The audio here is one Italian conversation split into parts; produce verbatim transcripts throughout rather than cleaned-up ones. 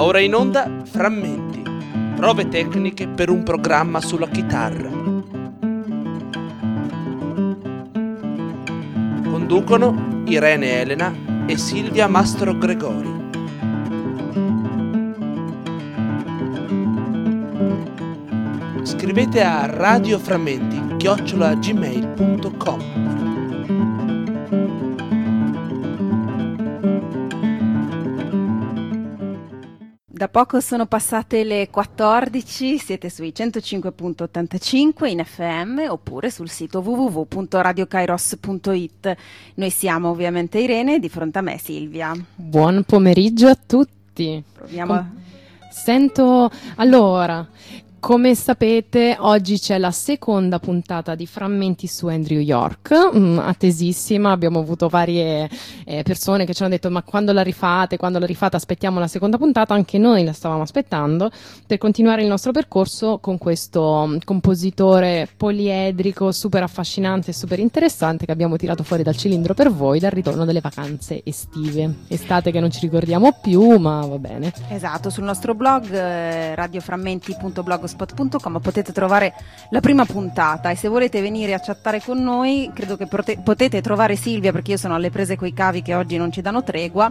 ora in onda Frammenti, prove tecniche per un programma sulla chitarra. Conducono Irene Elena e Silvia Mastro Gregori. Scrivete a radioframmenti chiocciola gmail punto com. Da poco sono passate le quattordici, siete sui centocinque virgola ottantacinque in F M oppure sul sito w w w punto radio kairos punto i t. Noi siamo ovviamente Irene, di fronte a me Silvia. Buon pomeriggio a tutti. Proviamo a... Sento, allora, come sapete oggi c'è la seconda puntata di Frammenti su Andrew York, mm, attesissima, abbiamo avuto varie eh, persone che ci hanno detto ma quando la rifate, quando la rifate, aspettiamo la seconda puntata, anche noi la stavamo aspettando per continuare il nostro percorso con questo um, compositore poliedrico super affascinante e super interessante che abbiamo tirato fuori dal cilindro per voi dal ritorno delle vacanze estive, estate che non ci ricordiamo più, ma va bene. Esatto, sul nostro blog eh, radioframmenti punto blogspot punto com potete trovare la prima puntata e se volete venire a chattare con noi credo che prote- potete trovare Silvia, perché io sono alle prese coi cavi che oggi non ci danno tregua,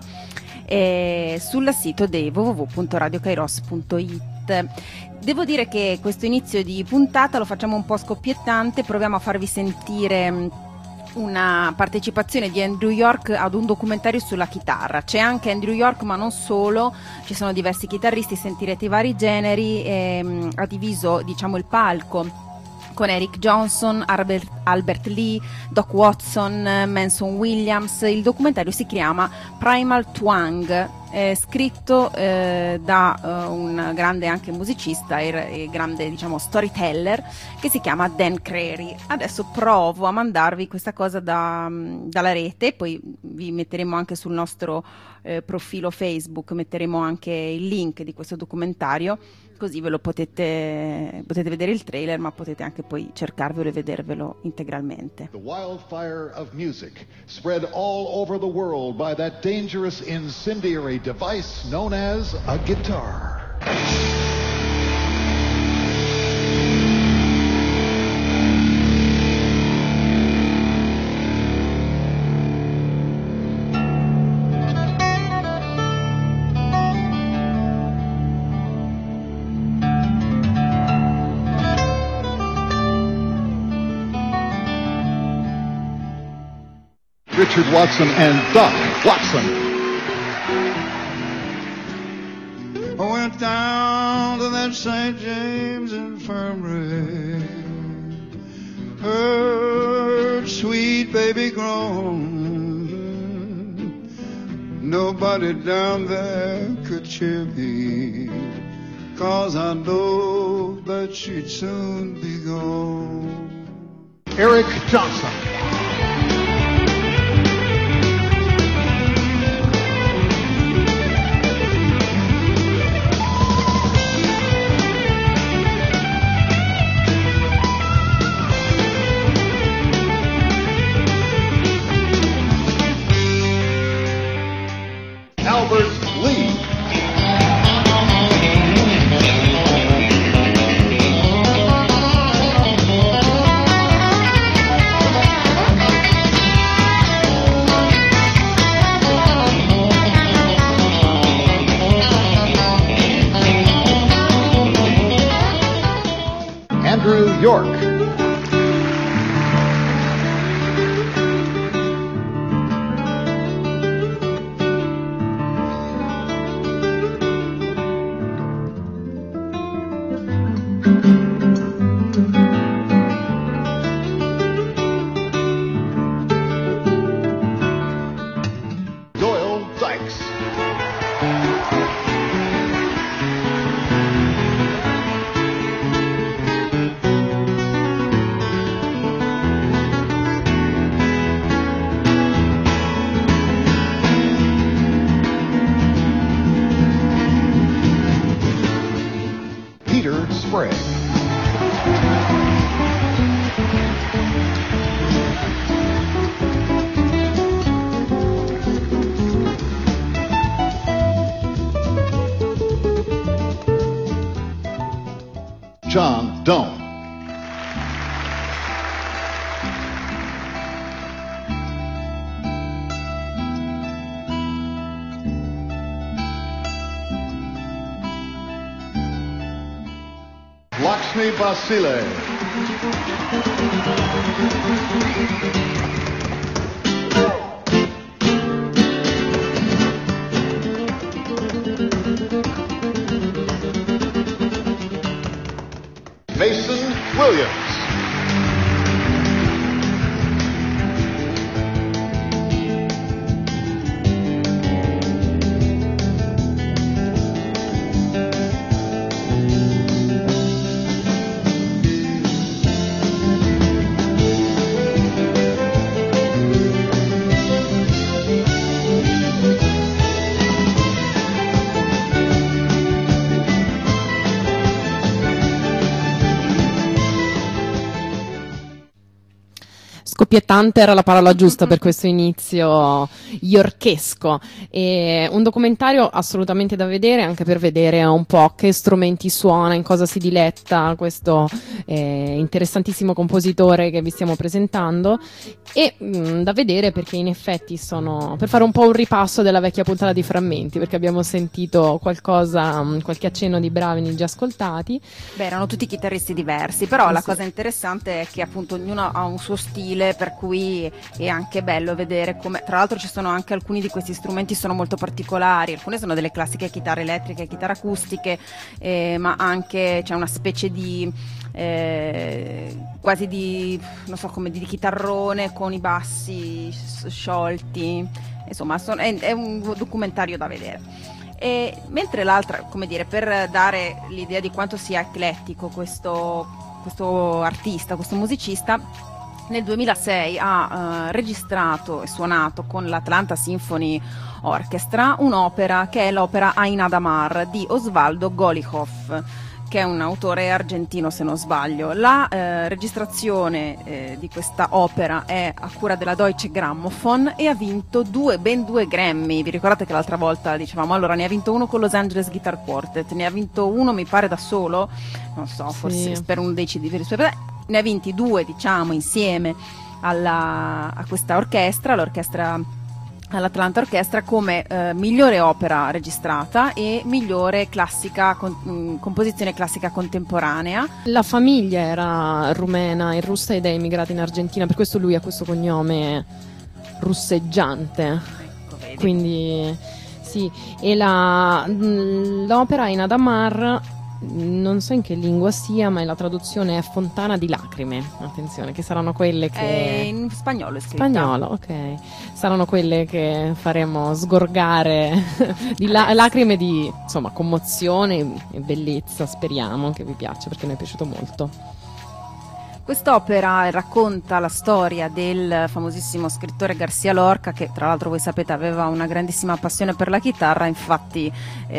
eh, sul sito di w w w punto radio kairos punto i t. Devo dire che questo inizio di puntata lo facciamo un po' scoppiettante, proviamo a farvi sentire una partecipazione di Andrew York ad un documentario sulla chitarra. C'è anche Andrew York, ma non solo, ci sono diversi chitarristi, sentirete i vari generi, e, ha diviso, diciamo, il palco con Eric Johnson, Albert, Albert Lee, Doc Watson, Manson Williams. Il documentario si chiama Primal Twang, è scritto eh, da uh, un grande anche musicista e, e grande, diciamo, storyteller che si chiama Dan Crary. Adesso provo a mandarvi questa cosa da, dalla rete, poi vi metteremo anche sul nostro eh, profilo Facebook, metteremo anche il link di questo documentario, così ve lo potete, potete vedere il trailer, ma potete anche poi cercarvelo e vedervelo integralmente. The wildfire of music spread all over the world by that dangerous incendiary device known as a guitar. Richard Watson and Doc Watson. I went down to that Saint James Infirmary, heard sweet baby groan. Nobody down there could cheer me, 'cause I know that she'd soon be gone. Eric Johnson. Albert Lee. Andrew York. John Doan. Lakshmi Basile. Mason Williams. Scoppiettante era la parola giusta per questo inizio yorkesco, e un documentario assolutamente da vedere, anche per vedere un po' che strumenti suona, in cosa si diletta questo eh, interessantissimo compositore che vi stiamo presentando, e mh, da vedere perché in effetti sono per fare un po' un ripasso della vecchia puntata di Frammenti, perché abbiamo sentito qualcosa, mh, qualche accenno di Bravini già ascoltati. Beh, erano tutti chitarristi diversi, però Eh, la sì. cosa interessante è che appunto ognuno ha un suo stile, per cui è anche bello vedere come, tra l'altro ci sono anche alcuni di questi strumenti sono molto particolari, alcune sono delle classiche chitarre elettriche, chitarre acustiche, eh, ma anche c'è una specie di eh, quasi di, non so come, di chitarrone con i bassi s- sciolti, insomma son- è, è un documentario da vedere. E mentre l'altra, come dire, per dare l'idea di quanto sia eclettico questo, questo artista, questo musicista, nel duemilasei ha eh, registrato e suonato con l'Atlanta Symphony Orchestra un'opera che è l'opera Aina Damar di Osvaldo Golijov, che è un autore argentino se non sbaglio. La eh, registrazione eh, di questa opera è a cura della Deutsche Grammophon e ha vinto due, ben due Grammy. Vi ricordate che l'altra volta dicevamo, allora ne ha vinto uno con Los Angeles Guitar Quartet, ne ha vinto uno mi pare da solo, non so, Sì. forse per un dei C D, ne ha vinti due diciamo insieme alla, a questa orchestra, l'orchestra all'Atlanta Orchestra, come eh, migliore opera registrata e migliore classica con, mh, composizione classica contemporanea. La famiglia era rumena e russa ed è emigrata in Argentina, per questo lui ha questo cognome russeggiante. Ecco, vedi. Quindi sì, e la, mh, l'opera in Adamar, non so in che lingua sia, ma la traduzione è Fontana di lacrime. Attenzione, che saranno quelle che... È in spagnolo è scritta. Spagnolo, ok. Saranno quelle che faremo sgorgare di la- lacrime di, insomma, commozione e bellezza. Speriamo che vi piaccia, perché mi è piaciuto molto. Quest'opera racconta la storia del famosissimo scrittore García Lorca, che tra l'altro voi sapete aveva una grandissima passione per la chitarra, infatti,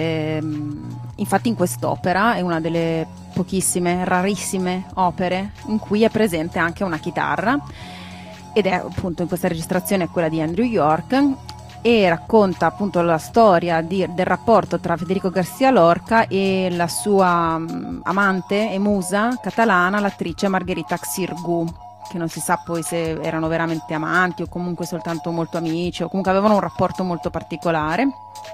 ehm, infatti in quest'opera è una delle pochissime, rarissime opere in cui è presente anche una chitarra, ed è appunto in questa registrazione quella di Andrew York, e racconta appunto la storia di, del rapporto tra Federico García Lorca e la sua um, amante e musa catalana, l'attrice Margherita Xirgu, che non si sa poi se erano veramente amanti o comunque soltanto molto amici, o comunque avevano un rapporto molto particolare.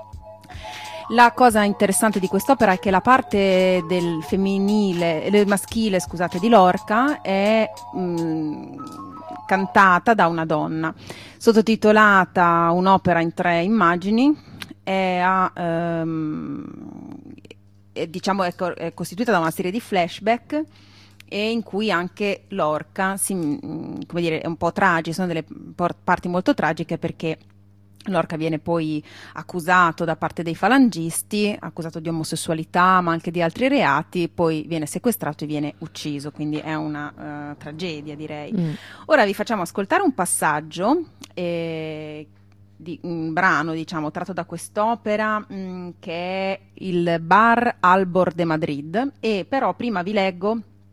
La cosa interessante di quest'opera è che la parte del femminile, del maschile, scusate, di Lorca è mh, cantata da una donna, sottotitolata Un'opera in tre immagini, è, a, ehm, è, diciamo, è, co- è costituita da una serie di flashback, e in cui anche Lorca si, mh, come dire, è un po' tragica, sono delle por- parti molto tragiche, perché Lorca viene poi accusato da parte dei falangisti, accusato di omosessualità ma anche di altri reati, poi viene sequestrato e viene ucciso, quindi è una uh, tragedia, direi. Mm. Ora vi facciamo ascoltare un passaggio, eh, di un brano diciamo tratto da quest'opera, mh, che è il Bar Albor de Madrid, e però prima vi leggo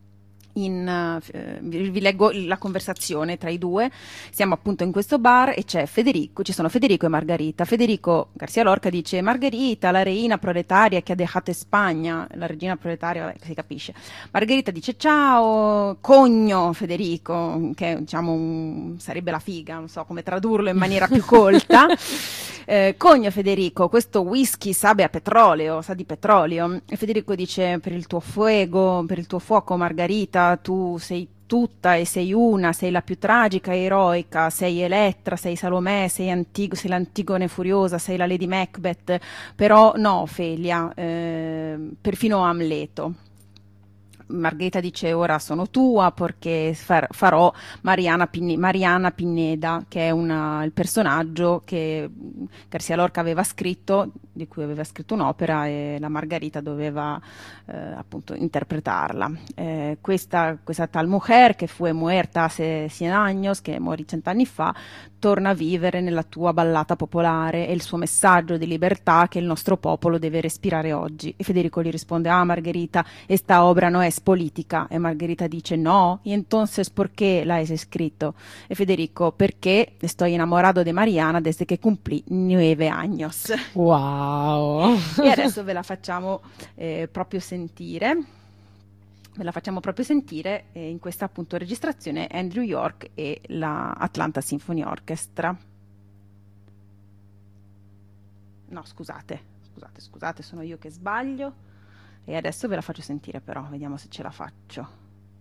In, uh, vi leggo la conversazione tra i due. Siamo appunto in questo bar e c'è Federico, ci sono Federico e Margarita. Federico García Lorca dice: Margarita, la reina proletaria che ha dejato Spagna, la regina proletaria, vabbè, si capisce. Margarita dice: ciao cogno Federico, che diciamo un, sarebbe la figa, non so come tradurlo in maniera più colta. Eh, cogno Federico, questo whisky sabe a petrolio, sa di petrolio. E Federico dice: per il tuo fuoco, per il tuo fuoco Margarita, tu sei tutta e sei una, sei la più tragica e eroica, sei Elettra, sei Salomè, sei, Antig- sei l'Antigone furiosa, sei la Lady Macbeth, però no Ofelia, eh, perfino Amleto. Margherita dice: ora sono tua perché far, farò Mariana, Pinne, Mariana Pineda, che è una, il personaggio che García Lorca aveva scritto, di cui aveva scritto un'opera, e la Margarita doveva eh, appunto interpretarla. Eh, questa, questa tal mujer che fu muerta hace cien años, che morì cent'anni fa, torna a vivere nella tua ballata popolare, e il suo messaggio di libertà che il nostro popolo deve respirare oggi. E Federico gli risponde: ah Margherita, esta obra no es política. E Margherita dice: no, y entonces ¿por qué la has escrito? E Federico: perché estoy enamorado de Mariana desde que cumplí nueve años. Wow! E adesso ve la facciamo eh, proprio sentire. Ve la facciamo proprio sentire eh, in questa appunto registrazione Andrew York e la Atlanta Symphony Orchestra. No, scusate, scusate, scusate, sono io che sbaglio. E adesso ve la faccio sentire, però, vediamo se ce la faccio.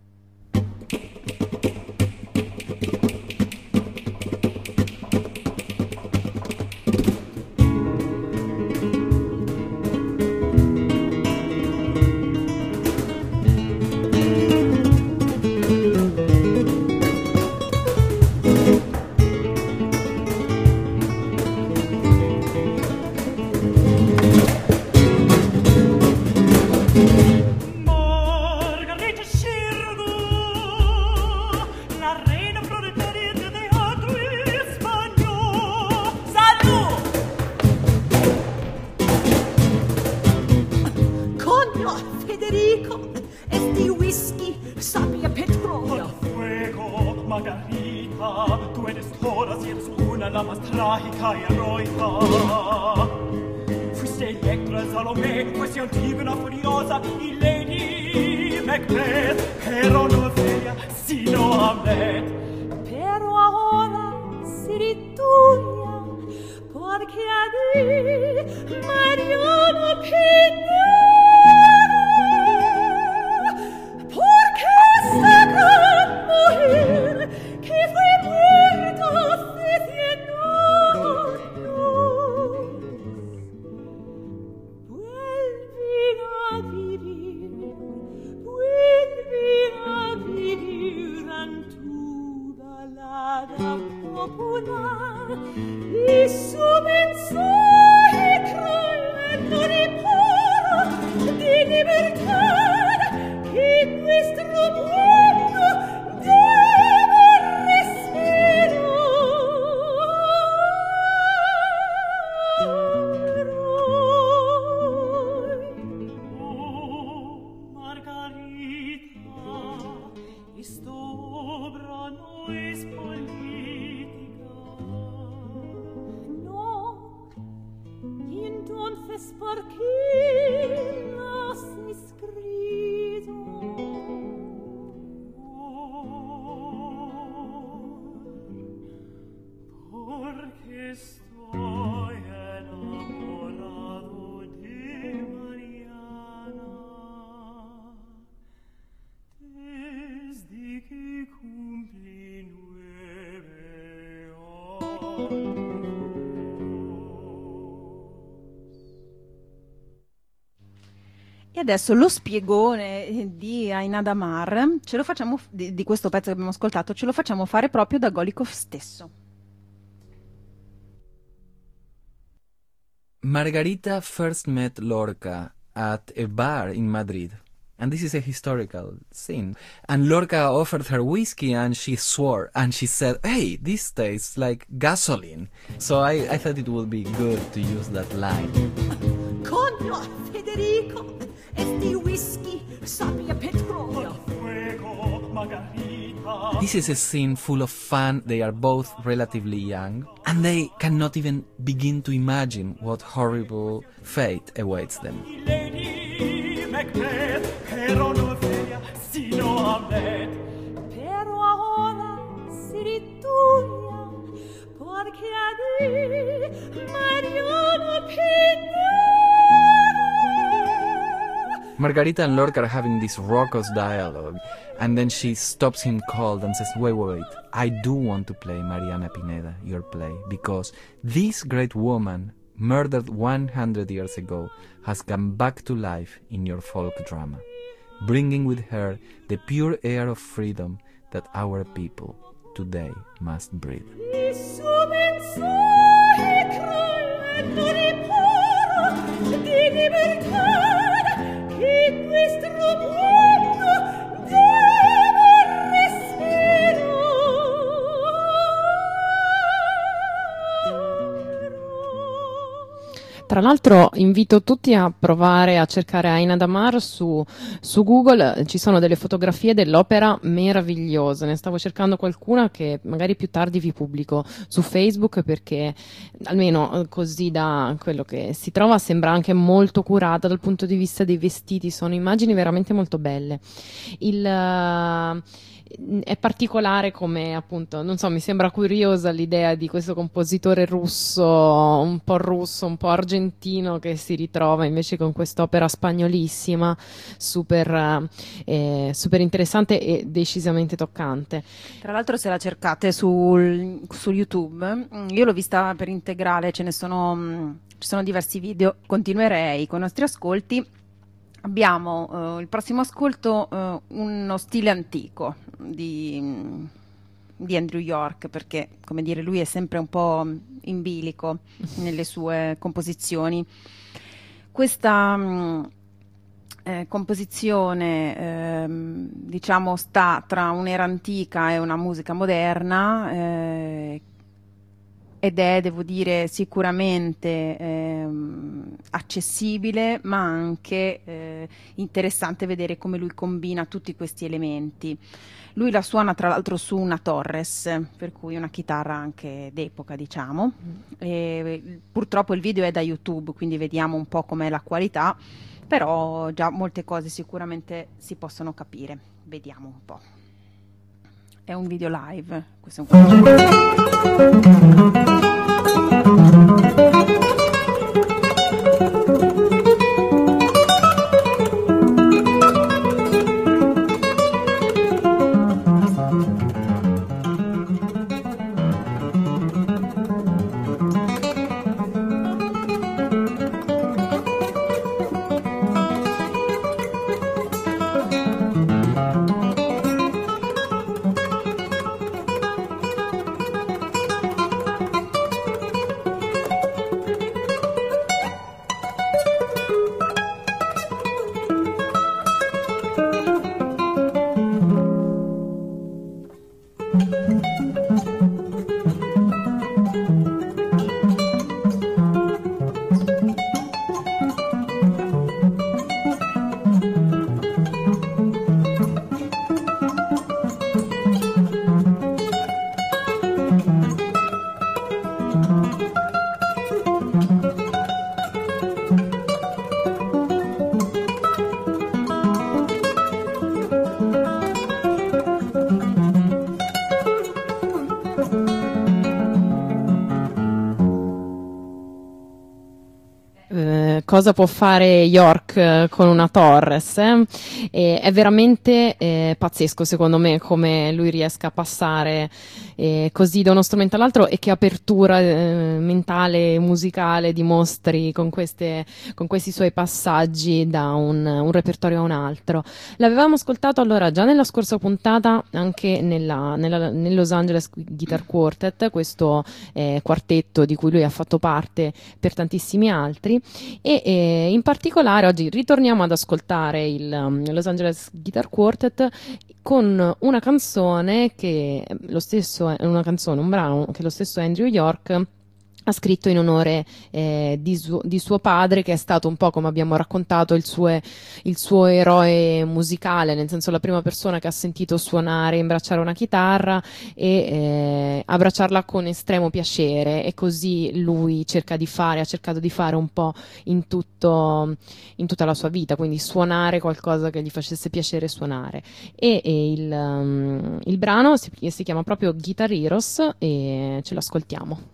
E adesso lo spiegone di Aina Damar ce lo facciamo, di, di questo pezzo che abbiamo ascoltato, ce lo facciamo fare proprio da Golikov stesso. Margarita first met Lorca at a bar in Madrid, and this is a historical scene. And Lorca offered her whiskey, and she swore, and she said, "Hey, this tastes like gasoline." So I, I thought it would be good to use that line. Coño, Federico, este whisky sabe a petrolio. This is a scene full of fun. They are both relatively young, and they cannot even begin to imagine what horrible fate awaits them. Lady Macbeth, pero no feria, sino Hamlet. Pero ahora si ritulia, porque allí Mariana Pineda. Margarita and Lorca are having this raucous dialogue, and then she stops him cold and says, wait, wait, wait, I do want to play Mariana Pineda, your play, because this great woman, murdered one hundred years ago, has come back to life in your folk drama, bringing with her the pure air of freedom that our people today must breathe. Tra l'altro invito tutti a provare a cercare Aina Damar su, su Google, ci sono delle fotografie dell'opera meravigliose, ne stavo cercando qualcuna che magari più tardi vi pubblico su Facebook, perché almeno così da quello che si trova sembra anche molto curata dal punto di vista dei vestiti, sono immagini veramente molto belle. Il... Uh, È particolare come, appunto, non so, mi sembra curiosa l'idea di questo compositore russo, un po' russo, un po' argentino, che si ritrova invece con quest'opera spagnolissima, super, eh, super interessante e decisamente toccante. Tra l'altro, se la cercate sul, su YouTube, io l'ho vista per integrale, ce ne sono, ci sono diversi video, continuerei con i nostri ascolti. Abbiamo uh, il prossimo ascolto, uh, uno stile antico di, di Andrew York, perché, come dire, lui è sempre un po' in bilico nelle sue composizioni. Questa um, eh, composizione eh, diciamo sta tra un'era antica e una musica moderna, eh, ed è, devo dire, sicuramente ehm, accessibile, ma anche eh, interessante vedere come lui combina tutti questi elementi. Lui la suona tra l'altro su una Torres, per cui una chitarra anche d'epoca, diciamo. E, purtroppo il video è da YouTube, quindi vediamo un po' com'è la qualità, però già molte cose sicuramente si possono capire. Vediamo un po'. È un video live, questo è un cosa può fare York eh, con una Torres, eh? E è veramente eh, pazzesco secondo me come lui riesca a passare eh, così da uno strumento all'altro, e che apertura eh, mentale, musicale dimostri con, queste, con questi suoi passaggi da un, un repertorio a un altro. L'avevamo ascoltato allora già nella scorsa puntata anche nella, nella, nel Los Angeles Guitar Quartet, questo eh, quartetto di cui lui ha fatto parte per tantissimi altri, e E in particolare oggi ritorniamo ad ascoltare il um, Los Angeles Guitar Quartet con una canzone che lo stesso è una canzone, un brano che lo stesso Andrew York ha scritto in onore eh, di, su- di suo padre, che è stato un po', come abbiamo raccontato, il suo, il suo eroe musicale, nel senso la prima persona che ha sentito suonare e imbracciare una chitarra e eh, abbracciarla con estremo piacere, e così lui cerca di fare, ha cercato di fare un po' in tutto, in tutta la sua vita, quindi suonare qualcosa che gli facesse piacere suonare. E, e il, um, il brano si, si chiama proprio Guitar Heroes e ce lo ascoltiamo.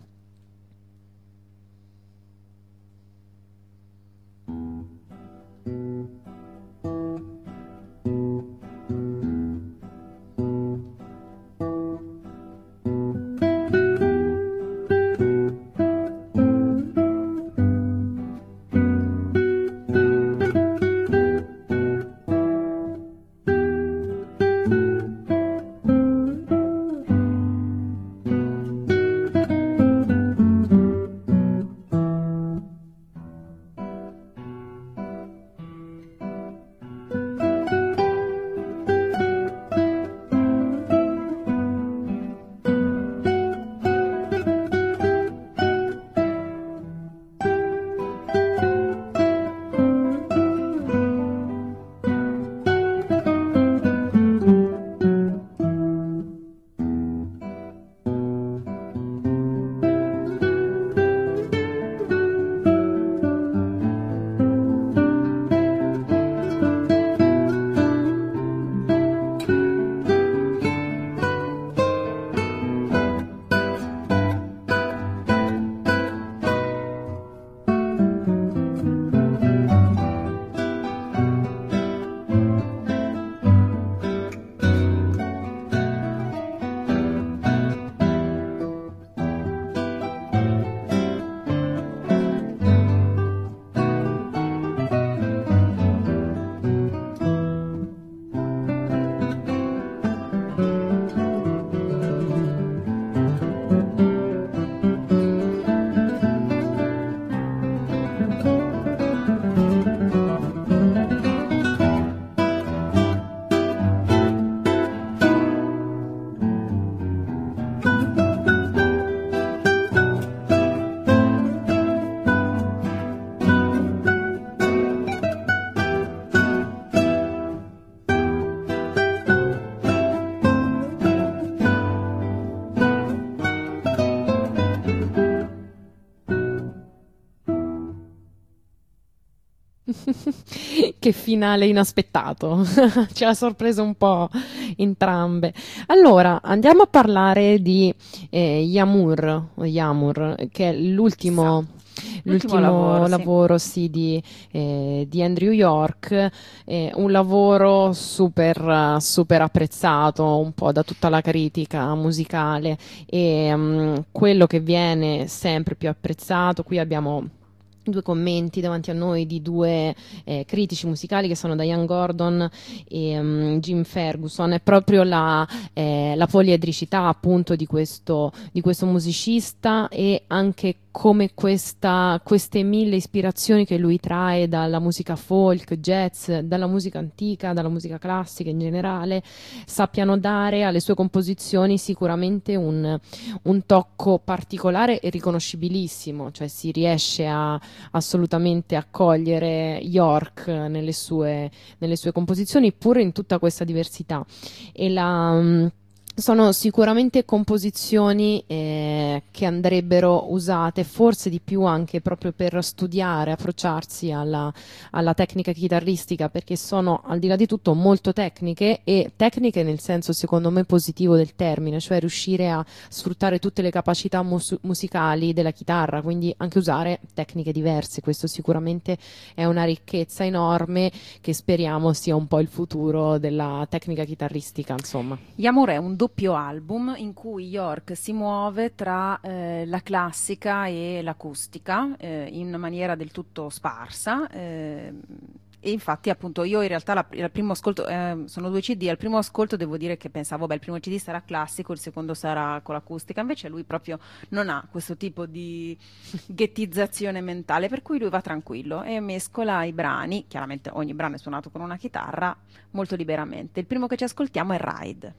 Che finale inaspettato, ci ha sorpreso un po' entrambe. Allora, andiamo a parlare di eh, Yamur, o Yamur, che è l'ultimo, Esatto. l'ultimo lavoro, lavoro, sì. sì, di, eh, di Andrew York, eh, un lavoro super, super apprezzato un po' da tutta la critica musicale, e um, quello che viene sempre più apprezzato, qui abbiamo due commenti davanti a noi di due eh, critici musicali che sono Diane Gordon e um, Jim Ferguson, è proprio la, eh, la poliedricità appunto di questo, di questo musicista, e anche come questa, queste mille ispirazioni che lui trae dalla musica folk, jazz, dalla musica antica, dalla musica classica in generale, sappiano dare alle sue composizioni sicuramente un, un tocco particolare e riconoscibilissimo, cioè si riesce a assolutamente a cogliere York nelle sue, nelle sue composizioni, pur in tutta questa diversità. E la... sono sicuramente composizioni eh, che andrebbero usate forse di più anche proprio per studiare, approcciarsi alla, alla tecnica chitarristica, perché sono al di là di tutto molto tecniche, e tecniche nel senso secondo me positivo del termine, cioè riuscire a sfruttare tutte le capacità mus- musicali della chitarra, quindi anche usare tecniche diverse. Questo sicuramente è una ricchezza enorme che speriamo sia un po' il futuro della tecnica chitarristica, insomma. Yamur è un doppio album in cui York si muove tra eh, la classica e l'acustica eh, in maniera del tutto sparsa. Eh, E infatti appunto io in realtà la, il primo ascolto, eh, sono due C D, al primo ascolto devo dire che pensavo, beh, il primo C D sarà classico, il secondo sarà con l'acustica, invece lui proprio non ha questo tipo di ghettizzazione mentale, per cui lui va tranquillo e mescola i brani, chiaramente ogni brano è suonato con una chitarra, molto liberamente. Il primo che ci ascoltiamo è Ride.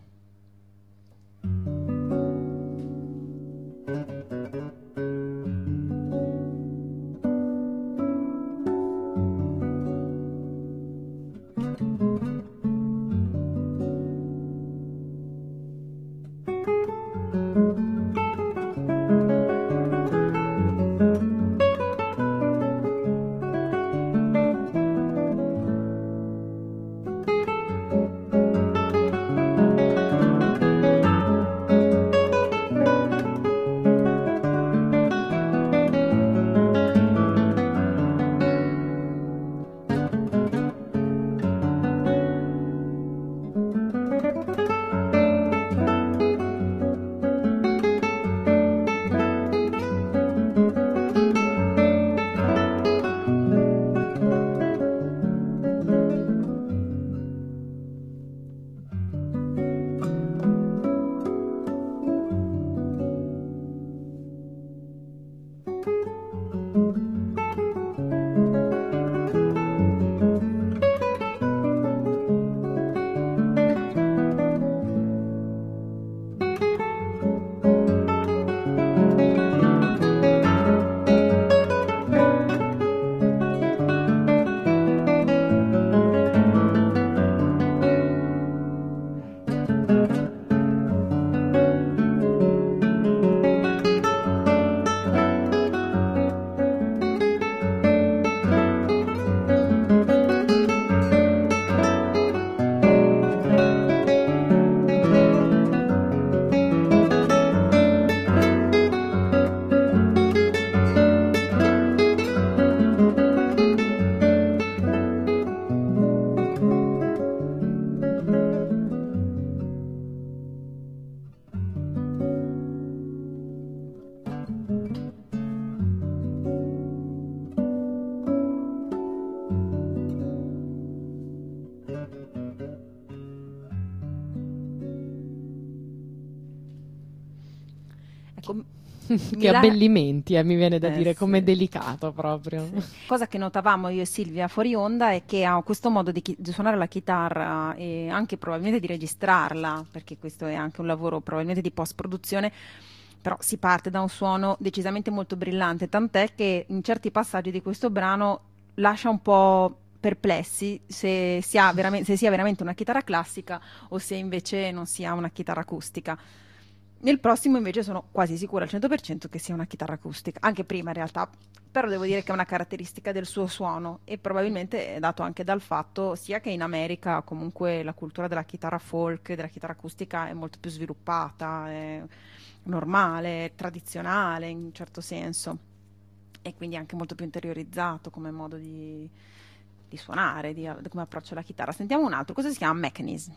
Ecco, Che Milano- abbellimenti, eh, mi viene da Eh, dire, sì. com'è delicato proprio. Cosa che notavamo io e Silvia fuori onda è che ha questo modo di, chi- di suonare la chitarra e anche probabilmente di registrarla, perché questo è anche un lavoro probabilmente di post-produzione, però si parte da un suono decisamente molto brillante, tant'è che in certi passaggi di questo brano lascia un po' perplessi se sia veramente, se sia veramente una chitarra classica o se invece non sia una chitarra acustica. Nel prossimo invece sono quasi sicura al cento per cento che sia una chitarra acustica, anche prima in realtà, però devo dire che è una caratteristica del suo suono e probabilmente è dato anche dal fatto sia che in America comunque la cultura della chitarra folk, della chitarra acustica è molto più sviluppata, è normale, è tradizionale in un certo senso e quindi anche molto più interiorizzato come modo di, di suonare, di, come approccio alla chitarra. Sentiamo un altro, questo si chiama Mechanism.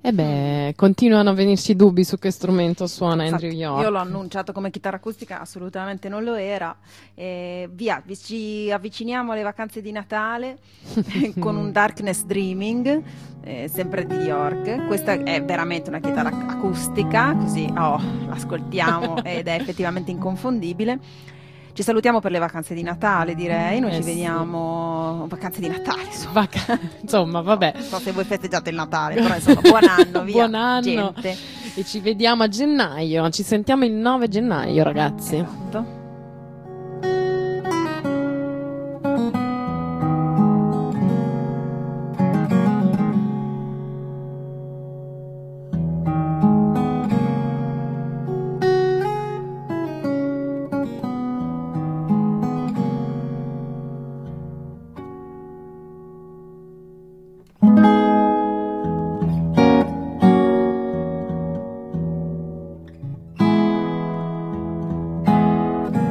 E beh, continuano a venirci dubbi su che strumento suona Infatti, Andrew York. io l'ho annunciato come chitarra acustica, assolutamente non lo era. E via, vi- ci avviciniamo alle vacanze di Natale con un Darkness Dreaming, eh, sempre di York. Questa è veramente una chitarra acustica, così oh, l'ascoltiamo ed è effettivamente inconfondibile. Ci salutiamo per le vacanze di Natale, direi. Noi Eh ci sì. vediamo vacanze di Natale, insomma. Vaca- insomma, vabbè. Non so se voi festeggiate il Natale, però insomma, buon anno, via. Buon anno. Gente. E ci vediamo a gennaio. Ci sentiamo il nove gennaio, ragazzi. Esatto. Thank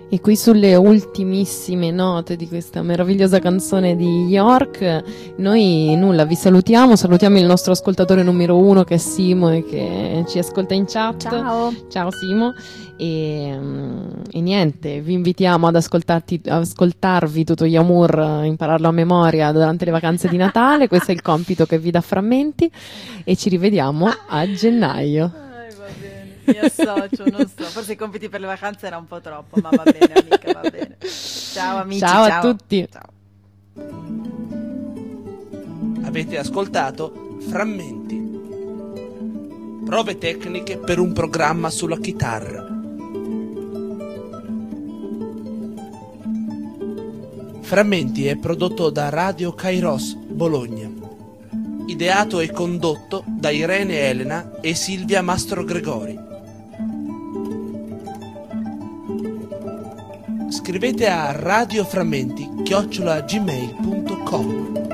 E qui sulle ultimissime note di questa meravigliosa canzone di York, noi nulla, vi salutiamo, salutiamo il nostro ascoltatore numero uno che è Simo e che ci ascolta in chat. Ciao. Ciao Simo. E, e niente, vi invitiamo ad ascoltarti, ascoltarvi tutto Yamur, impararlo a memoria durante le vacanze di Natale. Questo è il compito che vi dà Frammenti e ci rivediamo a gennaio. Mi associo, non so, forse i compiti per le vacanze era un po' troppo, ma va bene amica, va bene. Ciao amici, ciao, ciao a tutti. Ciao. Avete ascoltato Frammenti. Prove tecniche per un programma sulla chitarra. Frammenti è prodotto da Radio Kairos Bologna. Ideato e condotto da Irene Elena e Silvia Mastro Gregori. Scrivete a radioframmenti chiocciola gmail punto com.